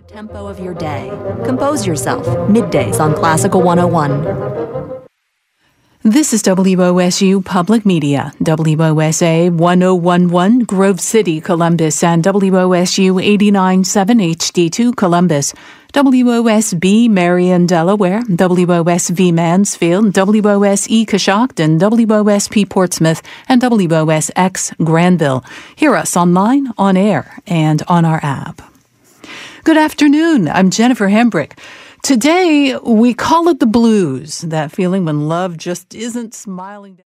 Tempo of your day. Compose yourself. Middays on Classical 101. This is WOSU Public Media, WOSA 1011 Grove City, Columbus, and WOSU 89.7 HD2 Columbus, WOSB Marion, Delaware, WOSV Mansfield, WOSE Coshocton, WOSP Portsmouth, and WOSX Granville. Hear us online, on air, and on our app. Good afternoon. I'm Jennifer Hembrick. Today, we call it the blues, that feeling when love just isn't smiling down.